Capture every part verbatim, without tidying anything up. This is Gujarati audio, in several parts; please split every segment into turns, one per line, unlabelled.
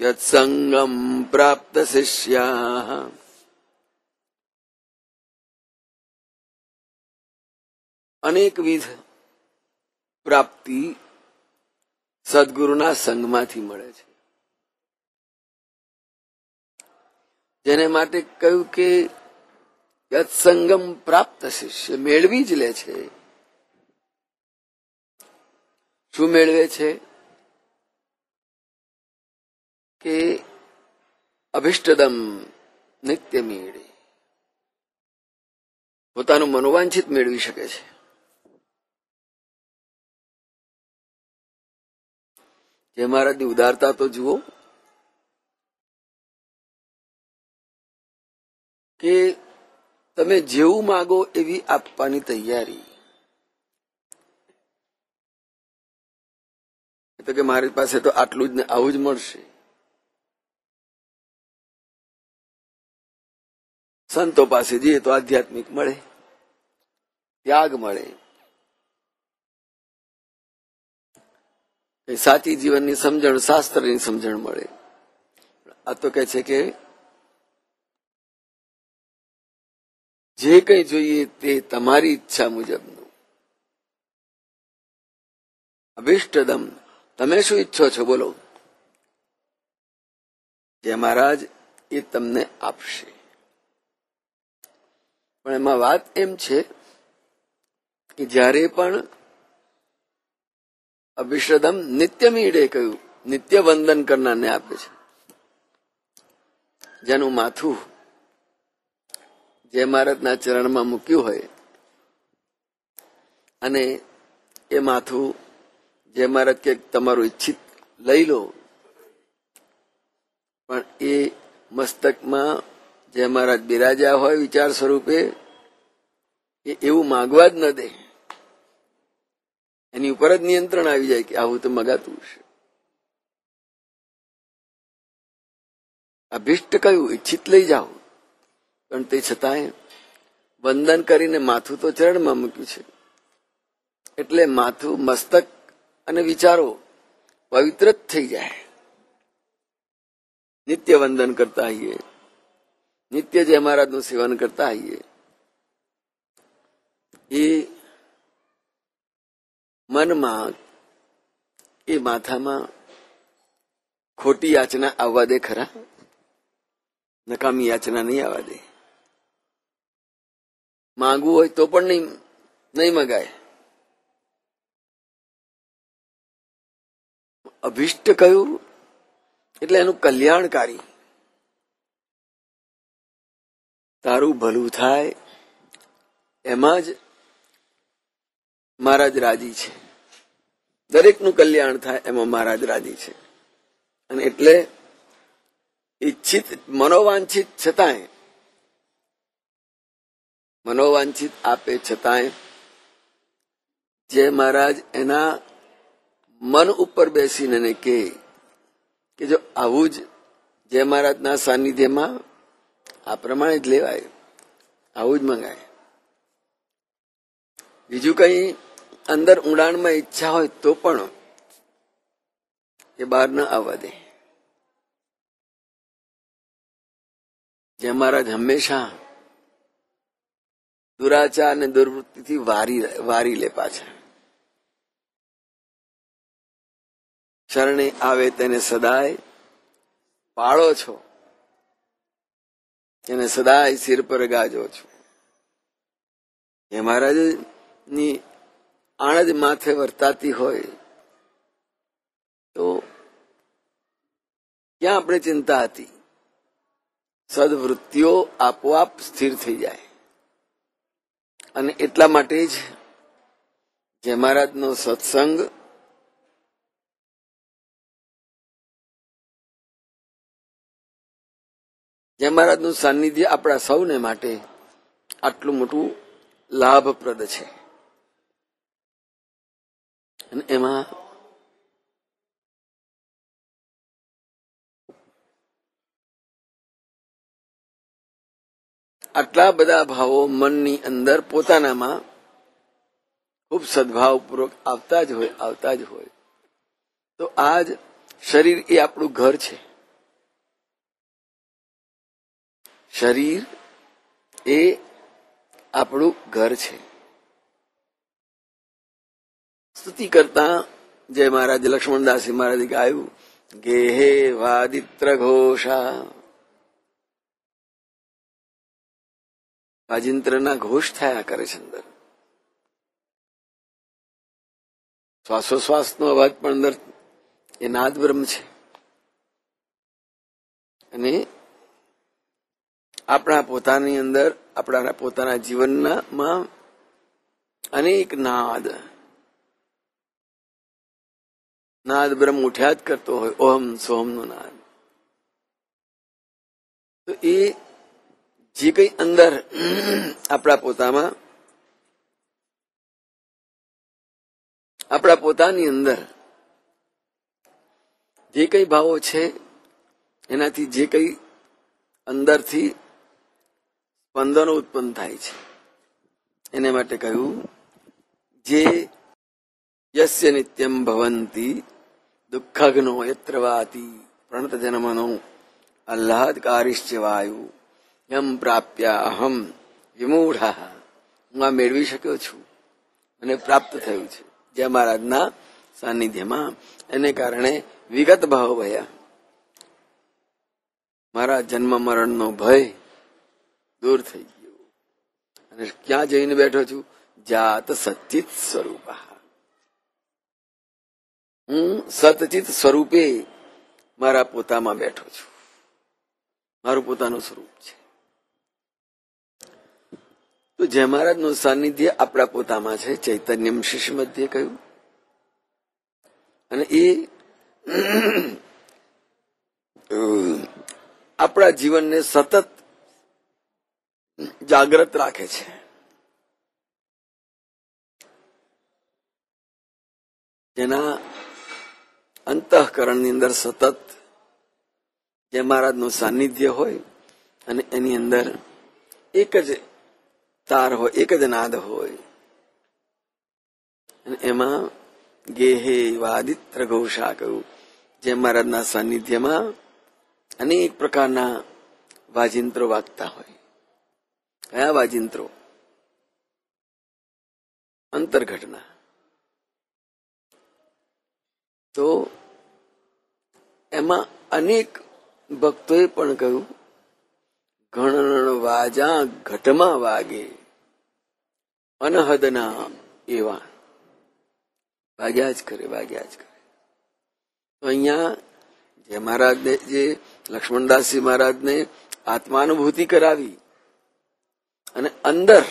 યત્સંગમ પ્રાપ્ત શિષ્યા અનેકવિધ પ્રાપ્તિ સદગુરુના સંગમાંથી મળે છે. જેને માટે કહ્યું કે યત્સંગમ પ્રાપ્ત શિષ્ય મેળવી જ લે છે. શું મેળવે છે? કે અભિષ્ટદમ નિત્ય મેળે, પોતાનું મનોવાંછિત મેળવી શકે છે. જે મહારાજની ઉદારતા તો જુઓ કે તમે જેવું માગો એવી આપવાની તૈયારી. તો કે મારી પાસે તો આટલું જ ને આવું જ મળશે. સંતો પાસે જઈએ તો આધ્યાત્મિક મળે, ત્યાગ મળે, સાચી જીવનની સમજણ, શાસ્ત્રની સમજણ મળે. આ તો કહે છે કે જે કંઈ જોઈએ તે તમારી ઈચ્છા મુજબનું. અભિષ્ટદમ, તમે શું ઈચ્છો છો બોલો, જે મહારાજ એ તમને આપશે. પણ એમાં વાત એમ છે કે જ્યારે પણ અભિષ્ટદમ નિત્ય મીડે કહ્યું, નિત્ય વંદન કરનારને આપે છે. જેનું માથું જે મહારાજના ચરણમાં મૂક્યું હોય અને એ માથું જે મહારાજ કે તમારું ઈચ્છિત લઈ લો, પણ એ મસ્તકમાં જે મહારાજ બિરાજ્યા હોય વિચાર સ્વરૂપે એ એવું માગવા જ ન દે. એની ઉપર જ નિયંત્રણ આવી જાય કે આવું તો મગાતું છે. અભિષ્ટ કયું? ઈચ્છિત લઈ જાઓ, પણ તે છતાંય વંદન કરીને માથું તો ચરણમાં મૂક્યું છે એટલે માથું, મસ્તક અને વિચારો પવિત્ર જ થઈ જાય. નિત્ય વંદન કરતા આવીએ, નિત્ય જે મહારાજનું સેવન કરતા આવીએ, એ મનમાં, એ માથામાં ખોટી યાચના આવવા દે ખરા? નકામી યાચના નહીં આવવા દે. માંગવું હોય તો પણ નહીં નહીં મગાય. અભિષ્ટ કયું? એટલે એનું કલ્યાણકારી, તારું ભલું થાય એમાં જ મહારાજ રાજી છે. દરેકનું કલ્યાણ થાય એમાં મહારાજ રાજી છે. અને એટલે ઈચ્છિત, મનોવાંછિત છતાંય, મનોવાંછિત આપે છતાંય જે મહારાજ એના મન ઉપર બેસીને એને કહે કે જો આવું જ જે મહારાજના સાનિધ્યમાં આ પ્રમાણે જ લેવાય, આવું જ મંગાય. બીજું કઈ અંદર ઊંડાણમાં ઈચ્છા હોય તો પણ એ બહાર ન આવવા દે. જે મહારાજ હંમેશા દુરાચાર અને દુર્વૃત્તિથી વારી વારી લે પાછા. શરણે આવે તેને સદાય પાળો છો, એને સદાય સિર પર ગાજો છો. એ મહારાજની આણજ માથે વર્તાતી હોય તો ક્યાં આપણે ચિંતા હતી? સદવૃત્તિઓ આપોઆપ સ્થિર થઈ જાય. અને એટલા માટે જ જે મહારાજનો સત્સંગ જે મહારાજનું સાનિધ્ય આપણા સૌને માટે આટલું મોટું લાભપ્રદ છે. અને એમાં આટલા બધા ભાવો મનની અંદર પોતાનામાં ખૂબ સદભાવપૂર્વક આવતા જ હોય આવતા જ હોય તો આજ શરીર એ આપણું ઘર છે. શરીર એ આપણું ઘર છે. સ્તુતિ કરતા જય મહારાજ લક્ષ્મણદાસજી મહારાજે ગાયું, ગેહે વાદિત્ર ઘોષા. વાજિંત્રના ઘોષ થયા કરે છે અંદર. શ્વાસોશ્વાસનો અવાજ પણ અંદર એ નાદ બ્રહ્મ છે. અને આપણા પોતાની અંદર, આપણા પોતાના જીવનમાં અનેક નાદ નાદ બ્રહ્મ ઉઠ્યા જ કરતો હોય, ઓહમ સોહમ નો નાદ. તો એ જે કઈ અંદર આપણા પોતામાં આપણા પોતાની અંદર જે કઈ ભાવો છે, એનાથી જે કઈ અંદરથી સ્પંદનો ઉત્પન્ન થાય છે, એને માટે કહ્યું, જે યસ્ય નિત્યમ ભવંતી દુઃખઘ્નો યત્ર વાતિ પ્રણત જન્મનો આહ્લાદકારિશ્ચ વાયુ યમ પ્રાપ્યા અહમ વિમૂઢ. હું આ મેળવી શક્યો છું અને પ્રાપ્ત થયું છે જય મહારાજના સાનિધ્યમાં. એને કારણે વિગત ભાવ ભયા, મારા જન્મ મરણનો ભય દૂર થઈ ગયો. અને ક્યાં જઈને બેઠો છું? જાત સચિત સ્વરૂપ. હું સતચિત સ્વરૂપે મારા પોતામાં બેઠો છું. મારું પોતાનું સ્વરૂપ છે. તો જય મહારાજનું સાનિધ્ય આપણા પોતામાં છે. ચૈતન્યમ શિષ્ય મધ્યે કહ્યું. અને એ આપણા જીવનને સતત જાગ્રત રાખે છે. જેના અંતઃકરણની અંદર સતત જય મહારાજનું સાનિધ્ય હોય અને એની અંદર એક જ તાર હોય, એક જ નાદ હોય. અને એમાં ગેહે વાદિત્ર ઘોષા કહ્યું. જય મહારાજના સાનિધ્યમાં અનેક પ્રકારના વાજિંત્રો વાગતા હોય. કયા વાજિંત્રો? અંતર્ઘટના. તો એમાં અનેક ભક્તોએ પણ કહ્યું, ઘણ વાજા ઘટમાં વાગે અનહદના એવા. વાગ્યા જ કરે, વાગ્યા જ કરે. તો અહીંયા જે મહારાજને, જે લક્ષ્મણદાસજી મહારાજને આત્માનુભૂતિ કરાવી અને અંદર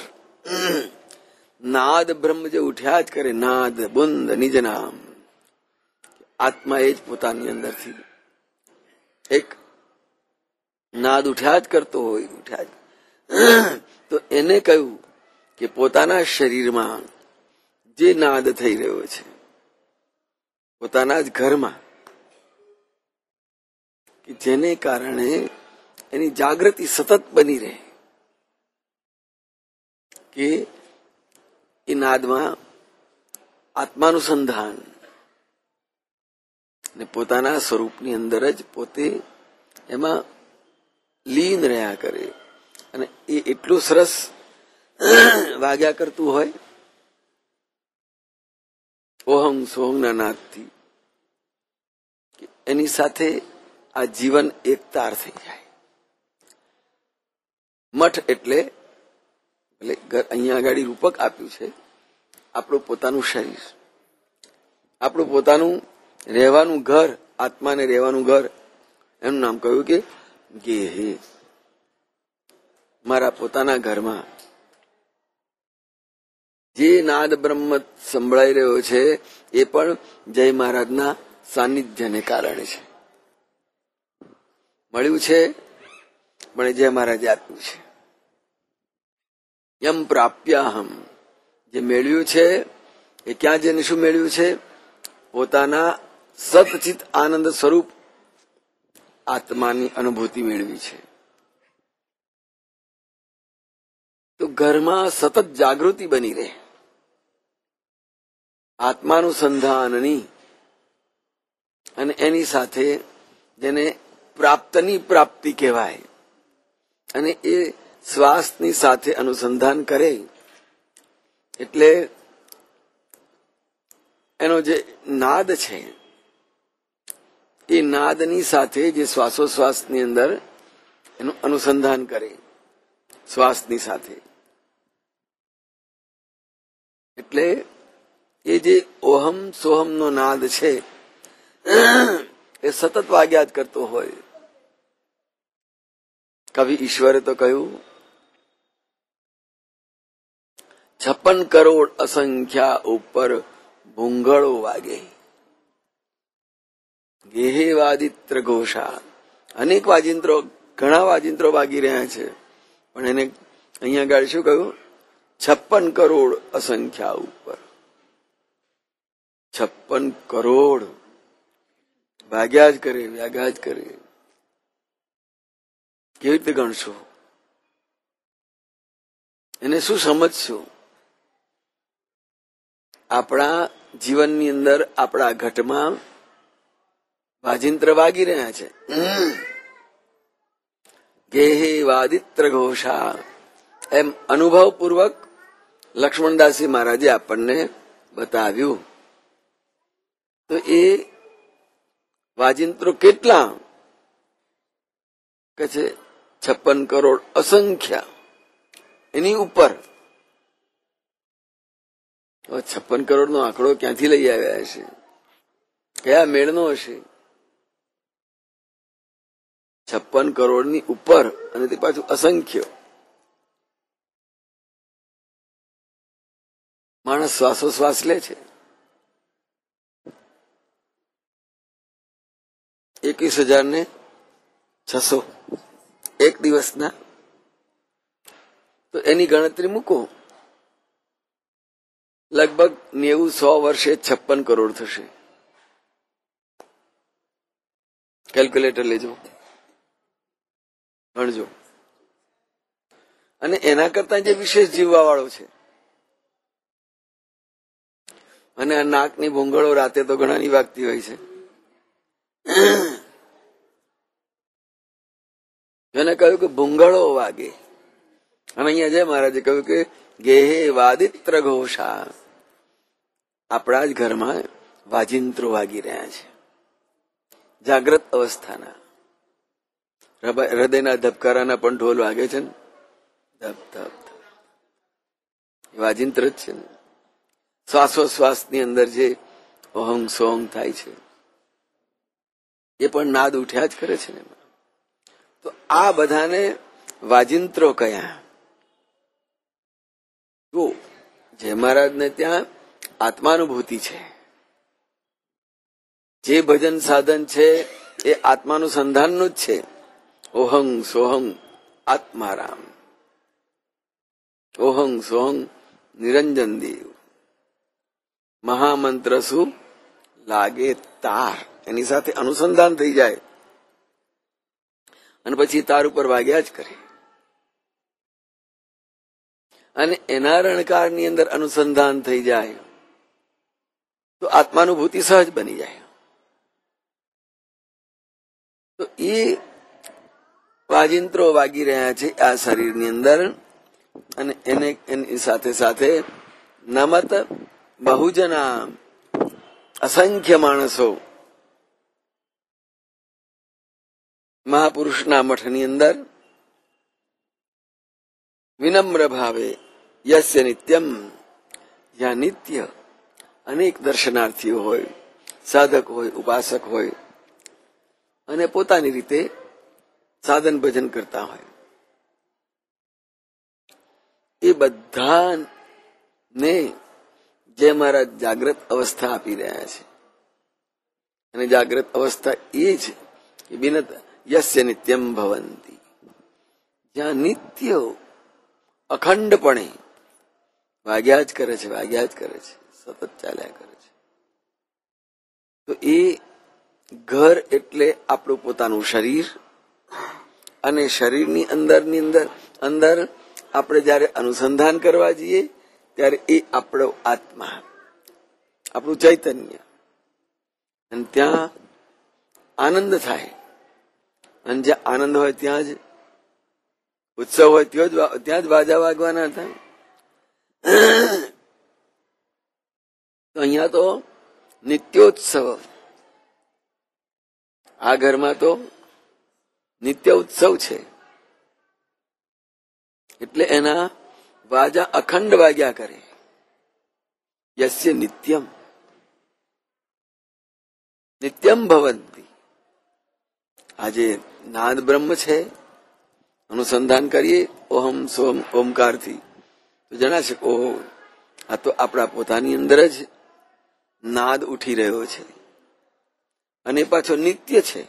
નાદ બ્રહ્મ જે ઉઠ્યા જ કરે, નાદ બુંદ નિજ નામ. આત્મા એ જ પોતાની અંદરથી એક નાદ ઉઠ્યા જ કરતો હોય, ઉઠ્યા જ. તો એને કહ્યું કે પોતાના શરીરમાં જે નાદ થઈ રહ્યો છે, પોતાના જ ઘરમાં, કે જેને કારણે એની જાગૃતિ સતત બની રહે, કે એ નાદમાં આત્માનુસંધાન ને પોતાના સ્વરૂપની અંદર જ પોતે એમાં લીન રહ્યા કરે. અને એ એટલું સરસ વાગ્યા કરતું હોય ઓહમ સોહમના નાદથી, એની સાથે આ જીવન એકતાર થઈ જાય. મઠ એટલે એટલે અહીંયા આગળ રૂપક આપ્યું છે, આપણું પોતાનું શરીર, આપણું પોતાનું રહેવાનું ઘર, આત્માને રહેવાનું ઘર. એનું નામ કહ્યું કે ગેહે. મારા પોતાના ઘરમાં જે નાદ બ્રહ્મ સંભળાઈ રહ્યો છે એ પણ જય મહારાજના સાનિધ્યને કારણે છે. મળ્યું છે પણ જય મહારાજે આપ્યું છે. યમ પ્રાપ્યાહમ, જે મેળવ્યું છે એ ક્યાં જઈને શું મેળવ્યું છે? પોતાના સતચિત આનંદ સ્વરૂપ આત્માની અનુભૂતિ મેળવી છે. તો ઘરમાં સતત જાગૃતિ બની રહે, આત્માનુસંધાનની, અને એની સાથે જેને પ્રાપ્તની પ્રાપ્તિ કહેવાય, અને એ શ્વાસની સાથે અનુસંધાન કરે એટલે એનો જે નાદ છે એ નાદની સાથે જે શ્વાસોશ્વાસની અંદર એનું અનુસંધાન કરે શ્વાસની સાથે, એટલે એ જે ઓહમ સોહમનો નાદ છે એ સતત વાગ્યા જ કરતો હોય. કવિ ઈશ્વરે તો કહ્યું, છપ્પન કરોડ અસંખ્યા ઉપર ભૂંગળો વાગે, ગેહે વાદિત્ર ઘોષા. અનેક વાજિંત્રો, ઘણા વાજિંત્રો વાગી રહ્યા છે, પણ એને અહીંયા આગળ શું કહ્યું? છપ્પન કરોડ અસંખ્યા ઉપર. છપ્પન કરોડ વાગ્યા જ કરે, વાગ્યા જ કરે. કેવી રીતે ગણશો? એને શું સમજશું? આપણા જીવનની અંદર આપણા ઘટમાં વાજિંત્ર વાગી રહ્યા છે. ગેહે વાદિત્ર ઘોષા એમ અનુભવપૂર્વક લક્ષ્મણદાસજી મહારાજે આપણને બતાવ્યું. તો એ વાજિંત્રો કેટલા કે છે? છપ્પન કરોડ અસંખ્ય, એની ઉપર. છપ્પન કરોડ નો આંકડો ક્યાંથી લઈ આવ્યા હશે? કયા મેળનો હશે? છપ્પન કરોડ ની ઉપર, અને તે પાછું અસંખ્ય. માણસ શ્વાસોશ્વાસ લે છે. એકવીસ હજાર ને છસો એક દિવસના. તો એની ગણતરી મૂકો, લગભગ નેવું સો વર્ષે છપ્પન કરોડ થશે. કેલ્ક્યુલેટર લેજો, ગણજો. અને એના કરતા જે વિશેષ જીવવા વાળો છે, અને આ નાકની ભૂંગળો રાતે તો ઘણાની વાગતી હોય છે. એને કહ્યું કે ભૂંગળો વાગે, અને અહીંયા જય મહારાજે કહ્યું કે ગેહે વાદિત્ર ઘોષા. આપણા જ ઘરમાં વાજિંત્રો વાગી રહ્યા છે, જાગ્રત અવસ્થાના. હૃદયના ધબકારાના પણ ઢોલ વાગે છે ને, ધબ ધબ વાજિંત્ર જ છે ને. શ્વાસોશ્વાસની અંદર જે ઓહંગ સોહંગ થાય છે એ પણ નાદ ઉઠ્યા જ કરે છે ને. તો આ બધાને વાજિંત્રો કયા? તો જય મહારાજને ત્યાં આત્માનુભૂતિ છે. જે ભજન સાધન છે એ આત્માનું સંધાનનું જ છે. ઓહંગ સોહંગ આત્મારામ, ઓહંગ સોહંગ નિરંજન દેવ. મહામંત્ર શું લાગે તાર, એની સાથે અનુસંધાન થઈ જાય અને પછી તાર ઉપર વાગ્યા જ કરે. અને એના રણકારની અંદર અનુસંધાન થઈ જાય તો આત્માનુભૂતિ સહજ બની જાય. તો એ વાજિંત્રો વાગી રહ્યા છે આ શરીરની અંદર, અને એને એની સાથે સાથે નમત બહુજના, અસંખ્ય માણસો મહાપુરુષના મઠની અંદર વિનમ્ર ભાવે યસ્ય નિત્યમ, જ્યાં નિત્ય અનેક દર્શનાર્થીઓ હોય, સાધક હોય, ઉપાસક હોય, અને પોતાની રીતે સાધન ભજન કરતા હોય, એ બધાને જે મારા જાગ્રત અવસ્થા આપી રહ્યા છે. અને જાગ્રત અવસ્થા એ છે કે બિનત યસ્ય નિત્યમ ભવંતી, જ્યાં નિત્ય અખંડપણે વાગ્યા જ કરે છે, વાગ્યા જ કરે છે, સતત ચાલ્યા કરે છે. તો એ ઘર એટલે આપણું પોતાનું શરીર, અને શરીરની અંદરની અંદર અંદર આપણે જયારે અનુસંધાન કરવા જઈએ ત્યારે એ આપણો આત્મા, આપણું ચૈતન્ય. અને ત્યાં આનંદ થાય, અને જ્યાં આનંદ હોય ત્યાં જ ઉત્સવ હોય ત્યાં જ બાજા વાગવાના હતા. તો અહીંયા તો નિત્યોત્સવ, આ ઘરમાં તો નિત્ય ઉત્સવ છે. એટલે એના વાજા અખંડ વાગ્યા કરે. યસ્ય નિત્યમ નિત્યમ ભવંતી. આજે નાદ બ્રહ્મ છે, અનુસંધાન કરીએ ઓહમ સોમ ઓમકારથી તો જણાશે ઓહો આ તો આપણા પોતાની અંદર જ નાદ ઉઠી રહ્યો છે અને પાછો નિત્ય છે.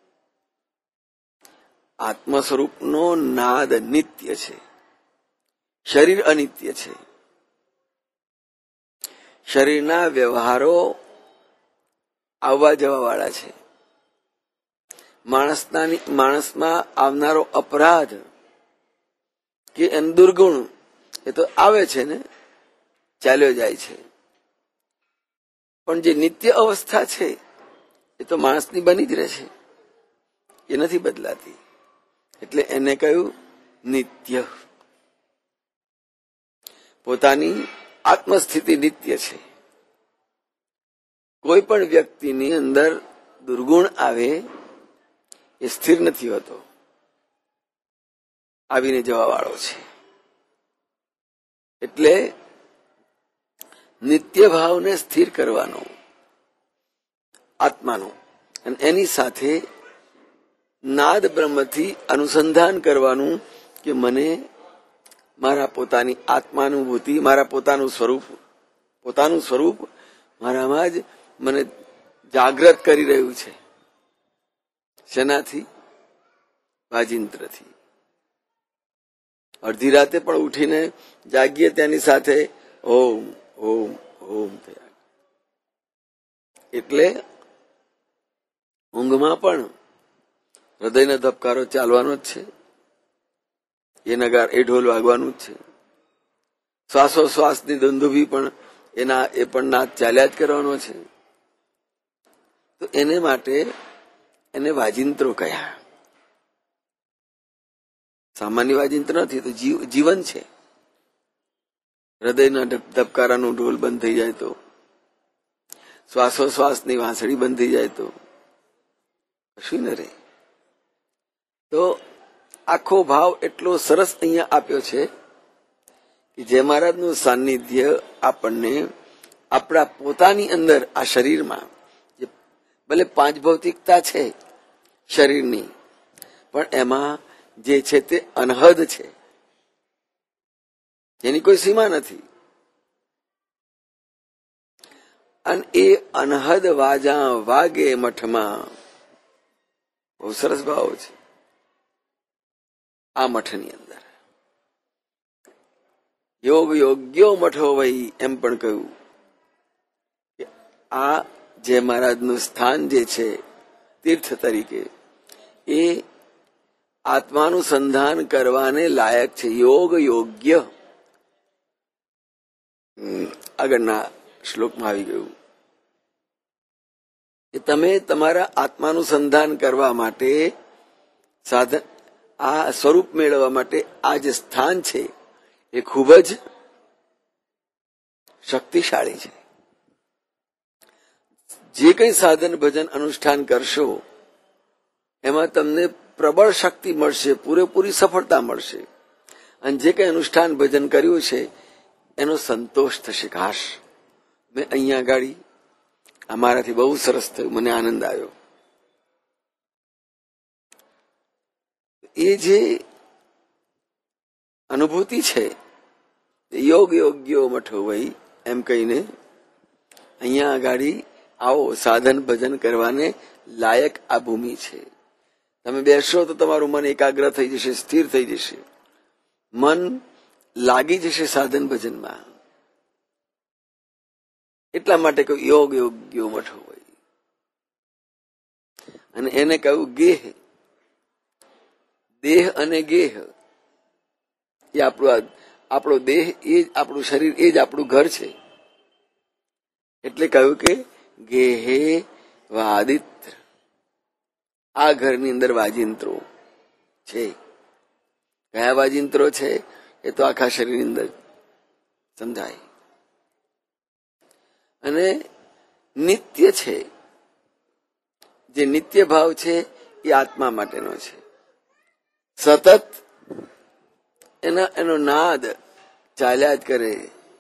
આત્મ સ્વરૂપનો નાદ નિત્ય છે, શરીર અનિત્ય છે. શરીરના વ્યવહારો આવવા જવા વાળા છે. માણસના માણસમાં આવનારો અપરાધ કે એમ દુર્ગુણ એ તો આવે છે ને, ચાલ્યો જાય છે. પણ જે નિત્ય અવસ્થા છે એ તો માણસની બની જ રહેશે, એ નથી બદલાતી. એટલે એને કહ્યું નિત્ય. પોતાની આત્મસ્થિતિ નિત્ય છે. કોઈ પણ વ્યક્તિની અંદર દુર્ગુણ આવે એ સ્થિર નથી હોતો, આવીને જવા વાળો છે. એટલે નિત્ય ભાવને સ્થિર કરવાનો આત્માનો, અને એની સાથે નાદ બ્રહ્મથી અનુસંધાન કરવાનું કે મને મારા પોતાની આત્માનુભૂતિ, મારા પોતાનું સ્વરૂપ, પોતાનું સ્વરૂપ મારામાં જ મને જાગૃત કરી રહ્યું છે. શેનાથી? વાજિંત્રથી. અડધી રાતે પણ ઉઠીને જાગીએ તેની સાથે ઓમ ઓમ ઓમ થયા. એટલે ઊંઘમાં પણ હૃદયનો ધબકારો ચાલવાનો જ છે, એ નગાર એ ઢોલ વાગવાનું જ છે. શ્વાસોશ્વાસની દુંદુભી પણ એના એ પણ નાદ ચાલ્યા જ કરવાનો છે. તો એને માટે એને વાજિંત્રો કહ્યા. સામાન્ય વાજિંત્ર નથી, તો જીવન છે. હૃદયના ધબકારાનું ઢોલ બંધ થઈ જાય તો, શ્વાસોશ્વાસની વાંસળી બંધ થઈ જાય તો કશું ન રહે. તો આખો ભાવ એટલો સરસ અહીંયા આપ્યો છે કે જય મહારાજનું સાનિધ્ય આપણને આપણા પોતાની અંદર આ શરીરમાં, ભલે પાંચ ભૌતિકતા છે શરીરની, પણ એમાં જે છે તે અનહદ છે, એની કોઈ સીમા નથી. અને એ અનહદ વાજા વાગે મઠમાં, બહુ સરસ ભાવ છે આ મઠની અંદર. યોગ યોગ્યો મઠો વહી, એમ પણ કહ્યું કે આ જે મહારાજનું સ્થાન જે છે તીર્થ તરીકે, એ આત્માનું સંધાન કરવાને લાયક છે. યોગ યોગ્ય આગળના શ્લોકમાં આવી ગયું કે તમે તમારા આત્માનું સંધાન કરવા માટે, સાધન આ સ્વરૂપ મેળવવા માટે આ જે સ્થાન છે એ ખૂબ જ શક્તિશાળી છે. જે કંઈ સાધન ભજન અનુષ્ઠાન કરશો એમાં તમને પ્રબળ શક્તિ મળશે, પૂરેપૂરી સફળતા મળશે. અને જે કંઈ અનુષ્ઠાન ભજન કર્યું છે એનો સંતોષ થશે. કાશ મેં અહીંયા ગાડી અમારાથી બહુ સરસ થયું, મને આનંદ આવ્યો. એ જે અનુભૂતિ છે યોગ યોગ્યો મઠો વહી, એમ કહીને અહીંયા આગળ આવો, સાધન ભજન કરવાને લાયક આ ભૂમિ છે. તમે બેસશો તો તમારું મન એકાગ્ર થઈ જશે, સ્થિર થઈ જશે, મન લાગી જશે સાધન ભજનમાં. એટલા માટે કહ્યું યોગ યોગ્યો મઠો વહી. અને એને કહ્યું ગેહ. દેહ અને ગેહ એ આપણું, આપણો દેહ એ જ આપણું શરીર, એ જ આપણું ઘર છે. એટલે કહ્યું કે ગેહે વાદિત્ર, આ ઘરની અંદર વાજિંત્રો છે. કયા વાજિંત્રો છે એ તો આખા શરીરની અંદર સમજાય. અને નિત્ય છે, જે નિત્ય ભાવ છે એ આત્મા માટેનો છે. સતત એના એનો નાદ ચાલ્યા જ કરે.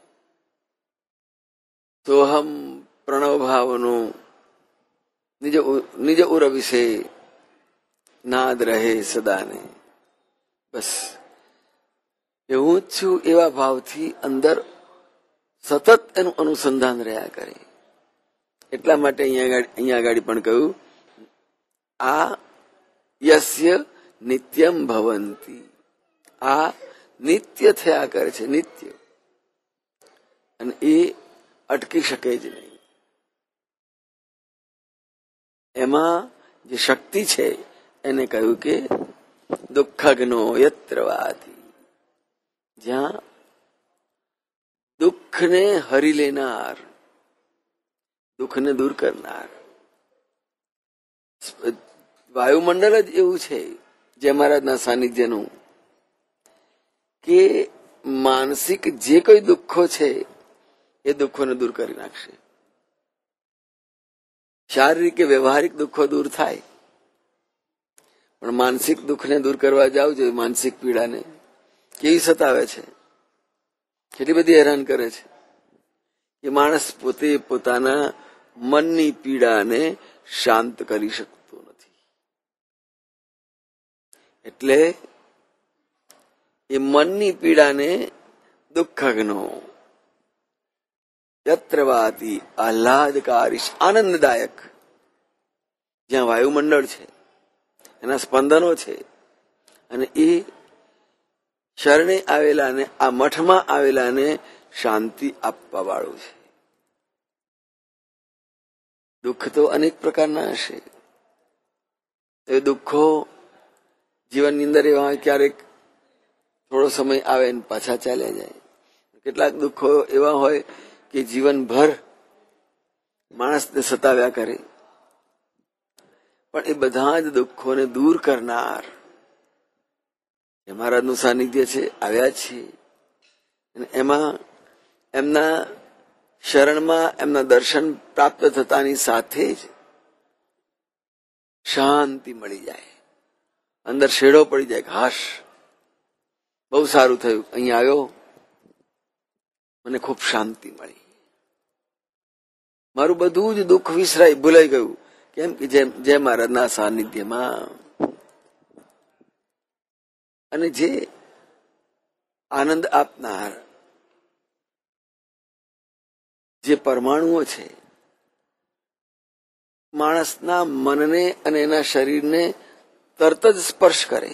સોહમ પ્રણવ ભાવનો નિજ નિજ ઉર વિશે નાદ રહે સદાને. બસ એ હું જ છું એવા ભાવથી અંદર સતત એનું અનુસંધાન રહ્યા કરે. એટલા માટે અહીંયા અહીંયા આગળ પણ કહ્યું, આ યસ્ય નિત્યમ ભવંતી, આ નિત્ય થયા કરે છે, નિત્ય, અને એ અટકી શકે જ નહીં. એમાં જે શક્તિ છે એને કહ્યું કે દુઃખગ્નો યત્ર વાતિ, જ્યાં દુઃખને હરી લેનાર, દુઃખને દૂર કરનાર. વાયુમંડળ જ એવું છે જે મહારાજના સાનિધ્યનું, કે માનસિક જે કોઈ દુઃખો છે એ દુઃખોને દૂર કરી નાખશે. શારીરિક કે વ્યવહારિક દુઃખો દૂર થાય, પણ માનસિક દુઃખને દૂર કરવા જાવ જોઈએ. માનસિક પીડાને કેવી સતાવે છે, કેટલી બધી હેરાન કરે છે, કે માણસ પોતે પોતાના મનની પીડાને શાંત કરી શકતો નથી. એટલે એ મનની પીડાને દુઃખગ્નો યત્રવાતી આહ્લાદકારી, આનંદદાયક, જ્યાં વાયુમંડળ છે, એના સ્પંદનો છે, અને એ શરણે આવેલાને, આ મઠમાં આવેલાને શાંતિ આપવા વાળું છે. દુઃખ તો અનેક પ્રકારના હશે. એ દુઃખો જીવનની અંદર એવા ક્યારેક થોડો સમય આવે ને પાછા ચાલ્યા જાય. કેટલાક દુઃખો એવા હોય કે જીવનભર માણસને સતાવ્યા કરે. પણ એ બધા જ દુઃખોને દૂર કરનાર એ મહારાજનું સાનિધ્ય છે, આવ્યા છે. અને એમાં એમના શરણમાં એમના દર્શન પ્રાપ્ત થતાની સાથે જ શાંતિ મળી જાય, અંદર શેડો પડી જાય. હાશ, બહુ સારું થયું, અહીંયા આવ્યો, મને ખૂબ શાંતિ મળી, મારું બધું જ દુઃખ વિસરાઈ, ભૂલાઈ ગયું. કેમ કે જેમ જે મહારાજના સાનિધ્યમાં. અને જે આનંદ આપનાર જે પરમાણુઓ છે, માણસના મનને અને એના શરીરને તરત જ સ્પર્શ કરે,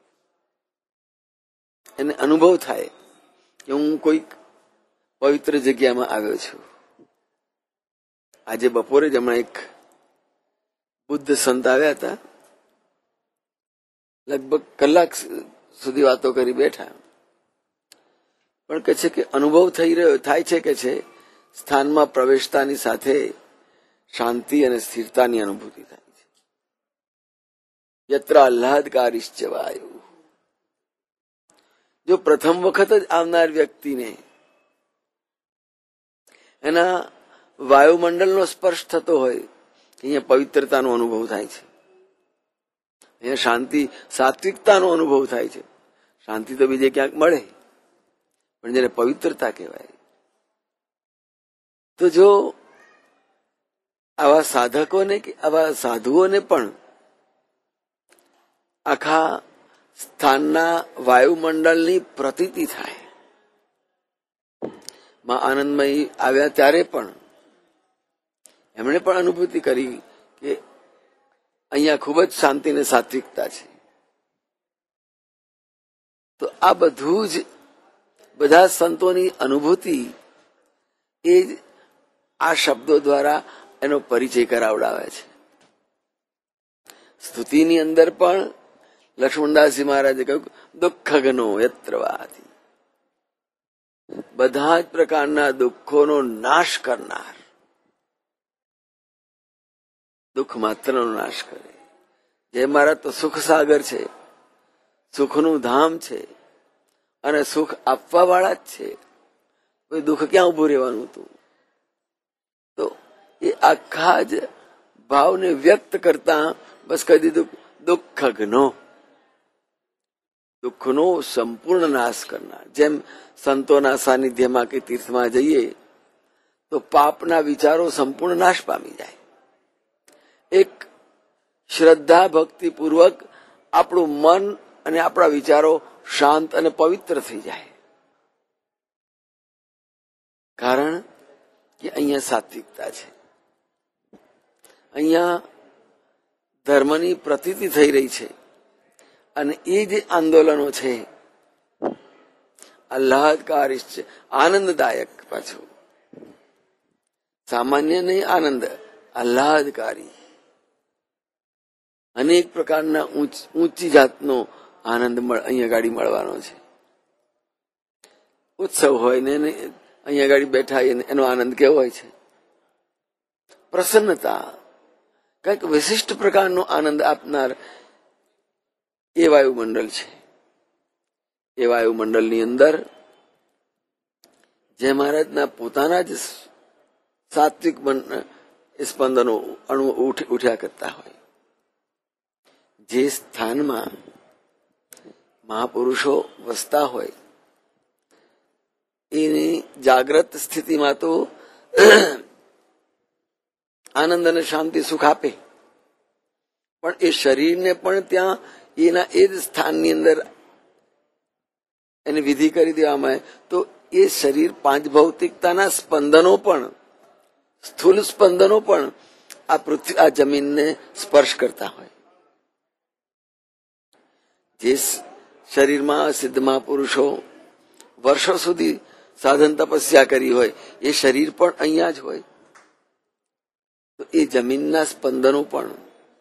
એને અનુભવ થાય કે હું કોઈક પવિત્ર જગ્યામાં આવ્યો છું. આજે બપોરે જ હમણાં એક બુદ્ધ સંત આવ્યા હતા, લગભગ કલાક સુધી વાતો કરી બેઠા. પણ કે છે કે અનુભવ થઈ રહ્યો થાય છે કે છે સ્થાનમાં પ્રવેશતાની સાથે શાંતિ અને સ્થિરતાની અનુભૂતિ થાય છે. યત્ર આહ્લાદકારીશ્ચ વાયુ. જો પ્રથમ વખત જ આવનાર વ્યક્તિને એના વાયુમંડળનો સ્પર્શ થતો હોય, અહીંયા પવિત્રતાનો અનુભવ થાય છે, અહીંયા શાંતિ, સાત્વિકતાનો અનુભવ થાય છે. શાંતિ તો બીજે ક્યાંક મળે, પણ જેને પવિત્રતા કહેવાય. તો જો આવા સાધકોને કે આવા સાધુઓને પણ આખા સ્થાનના વાયુમંડળની પ્રતીતિ થાય. માં આનંદમયી આવ્યા ત્યારે પણ એમણે પણ અનુભૂતિ કરી કે અહીંયા ખૂબ જ શાંતિ અને સાત્વિકતા છે. તો આ બધું જ બધા સંતોની અનુભૂતિ એ જ આ શબ્દો દ્વારા એનો પરિચય કરાવડાવે છે. સ્તુતિની અંદર પણ લક્ષ્મણદાસજી મહારાજે કહ્યું દુઃખગ્નો યત્ર વાતિ, બધા જ પ્રકારના દુઃખોનો નાશ કરનાર, દુઃખ માત્રનો નાશ કરે. જય મહારાજ તો સુખ સાગર છે, સુખનું ધામ છે અને સુખ આપવા વાળા જ છે. કોઈ દુઃખ ક્યાં ઉભું રહેવાનું હતું? તો એ આખા જ ભાવને વ્યક્ત કરતા બસ કહી દીધું દુઃખઘ્નો, દુઃખનો સંપૂર્ણ નાશ કરનાર. જેમ સંતોના સાનિધ્યમાં કે તીર્થમાં જઈએ તો પાપના વિચારો સંપૂર્ણ નાશ પામી જાય. એક શ્રદ્ધા ભક્તિ પૂર્વક આપણું મન અને આપણા વિચારો શાંત અને પવિત્ર થઈ જાય. કારણ કે અહીંયા સાત્વિકતા છે, અહીંયા ધર્મની પ્રતીતિ થઈ રહી છે. અને એ જે આંદોલનો છે આહ્લાદકારી છે, આનંદદાયક. પાછું સામાન્ય નહીં, આનંદ આહ્લાદકારી, અનેક પ્રકારના ઊંચી જાતનો આનંદ અહીંયા ગાડી મળવાનો છે. ઉત્સવ હોય ને અહીંયા ગાડી બેઠા એનો આનંદ કેવો હોય છે? પ્રસન્નતા, કઈક વિશિષ્ટ પ્રકારનો આનંદ આપનાર એ વાયુમંડળ છે. એ વાયુમંડળની અંદર જે મહારાજના પોતાના જ સાત્વિક સ્પંદનો અણુ ઉઠ્યા કરતા હોય, જે સ્થાનમાં મહાપુરુષો વસતા હોય એની જાગ્રત સ્થિતિમાં તો આનંદ અને શાંતિ સુખ આપે, પણ એ શરીરને પણ ત્યાં એના એ જ સ્થાનની અંદર એને વિધિ કરી દેવામાં આવે તો એ શરીર પાંચ ભૌતિકતાના સ્પંદનો પણ, સ્થૂલ સ્પંદનો પણ આ પૃથ્વી આ જમીનને સ્પર્શ કરતા હોય. જે શરીરમાં સિદ્ધ મહાપુરુષો વર્ષો સુધી સાધન તપસ્યા કરી હોય એ શરીર પણ અહીંયા જ હોય તો એ જમીનના સ્પંદનો પણ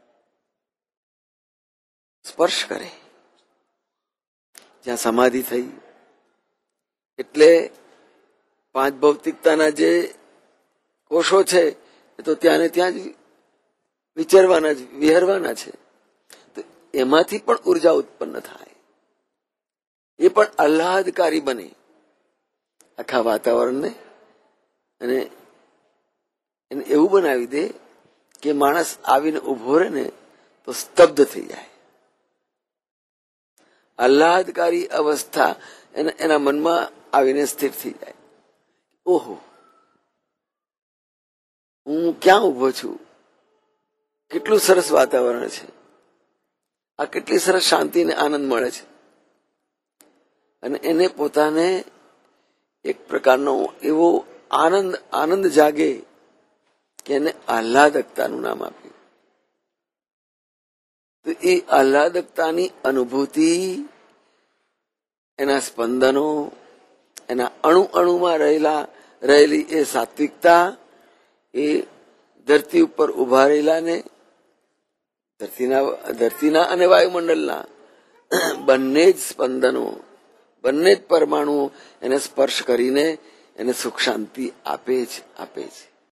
સ્પર્શ કરે. જ્યાં સમાધિ થઈ એટલે પાંચ ભૌતિકતાના જે કોષો છે એ તો ત્યાં ને ત્યાં જ વિચરવાના જ, વિહરવાના છે. તો એમાંથી પણ ઉર્જા ઉત્પન્ન થાય, એ પણ આહ્લાદકારી બને આખા વાતાવરણને, અને એને એવું બનાવી દે કે માણસ આવીને ઉભો રહે ને તો સ્તબ્ધ થઈ જાય. આહ્લાદકારી અવસ્થા એના મનમાં આવીને સ્થિર થઈ જાય. ઓહો, હું ક્યાં ઉભો છું, કેટલું સરસ વાતાવરણ છે, આ કેટલી સરસ શાંતિ અને આનંદ મળે છે. અને એને પોતાને એક પ્રકારનો એવો આનંદ આનંદ જાગે કે એને આહ્લાદકતાનું નામ આપ્યું. તો એ આહ્લાદકતાની અનુભૂતિ, એના સ્પંદનો, એના અણુ અણુમાં રહેલા રહેલી એ સાત્વિકતા, એ ધરતી ઉપર ઉભા રહેલાને ધરતીના ધરતીના અને વાયુમંડળના બંને જ સ્પંદનો, બંને જ પરમાણુઓ એને સ્પર્શ કરીને એને સુખ શાંતિ આપે જ આપે છે.